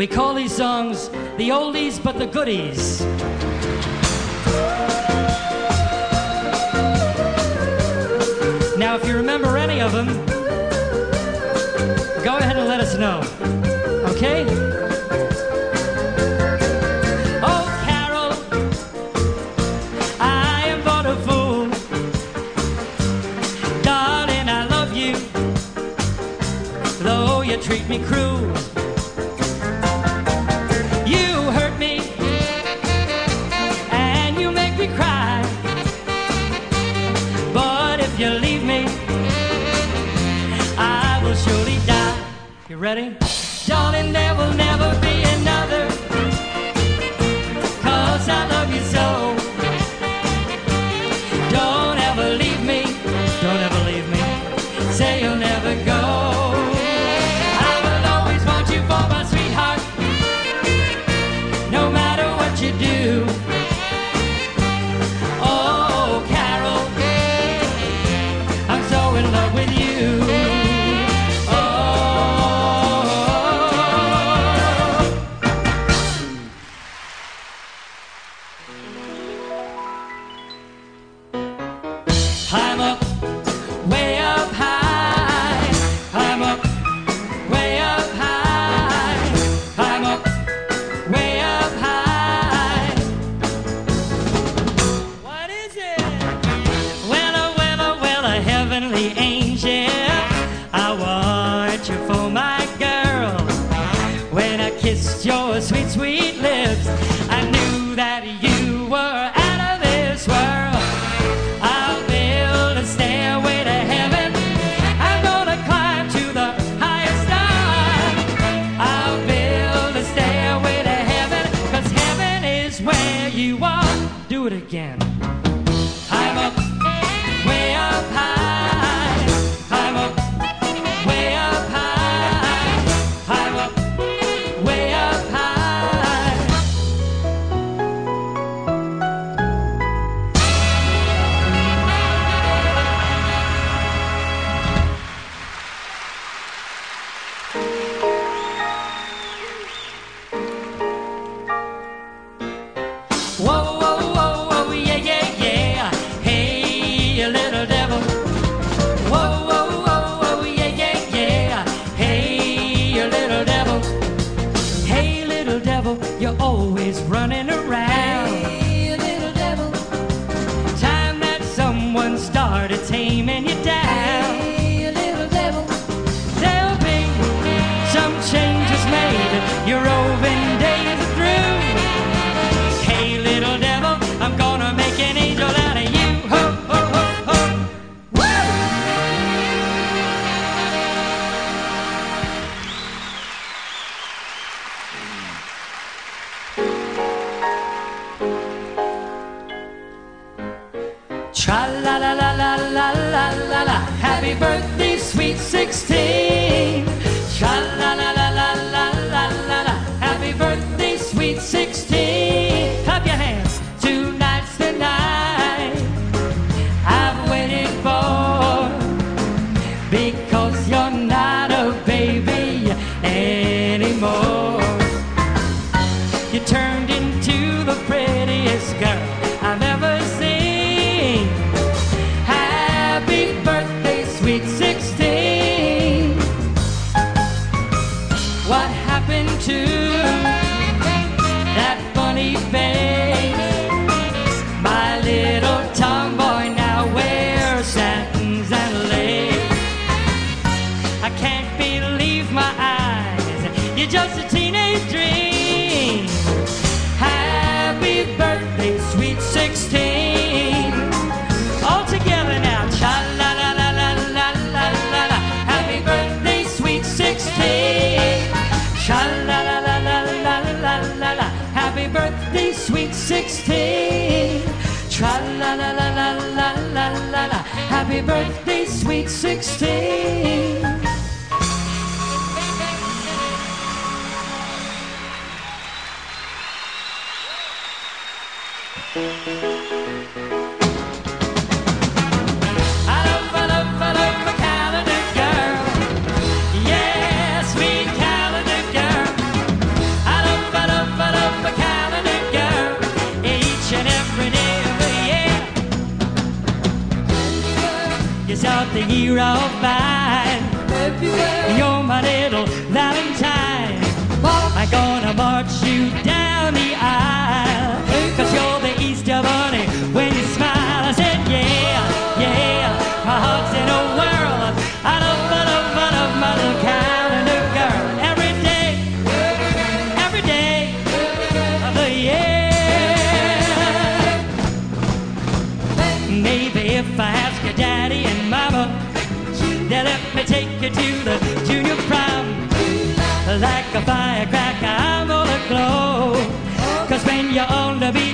We call these songs the oldies but the goodies. Now, if you remember any of them, go ahead and let us know, okay? Oh, Carol, I am but a fool. Darling, I love you, though you treat me cruel. You hurt me, and you make me cry. But if you leave me, I will surely die. You ready? Darling, there will never be another, 'cause I love you so. Don't ever leave me, don't ever leave me. Say you'll never go. I will always want you for my sweetheart, no matter what you do. Oh, Carol, I'm so in love with you. I'm up, way up high. I'm up, way up high. I'm up, way up high. What is it? Well, oh, well, oh, well, a heavenly angel. I want you for my girl. When I kissed your sweet, sweet lips, I knew that you were out of this world. I'll build a stairway to heaven. I'm gonna climb to the highest star. I'll build a stairway to heaven, 'cause heaven is where you are. Do it again. I'm up, way up high. I'm up, way up high. I'm up, way up high. Whoa, whoa, whoa, whoa, yeah, yeah, yeah. Hey, you little devil. Whoa, whoa, whoa, whoa, yeah, yeah, yeah. Hey, you little devil. Hey, little devil, you're always running around. Hey, little devil. Time that someone started taming you down. Hey, little devil. There'll be some changes made. Your roving days are through. Hey, little devil, I'm gonna make an angel out of you. Ho, ho, ho, ho. Woo! Tra-la-la-la-la-la-la-la-la. Happy birthday, sweet 16. Tra-la-la-la-la-la-la-la-la. Happy birthday, sweet 16. Clap your hands. Tonight's the night I've waited for, because you're not a baby anymore. You turned into the prettiest girl I've ever seen. Happy birthday, sweet 16. What happened to that funny face? My little tomboy now wears satins and lace. I can't believe my eyes. You're just a teenage dream. Happy birthday, sweet 16. All together now. Cha-la-la-la-la-la-la-la. Happy birthday, sweet 16. Cha-la-la-la-la-la-la-la. Happy birthday, sweet 16. Tra-la-la-la-la-la-la-la. Happy birthday, sweet 16. start the year off fine. You're my little Valentine. I'm gonna march you down the aisle, 'cause you're the Easter bunny when you smile. I said, yeah, yeah, my heart's in a whirl. I love my little calendar girl. Every day of the year. Maybe if I ask your daddy and mama, they'll let me take you to the junior prom. Like a firecracker, I'm gonna glow, 'cause when you're older, be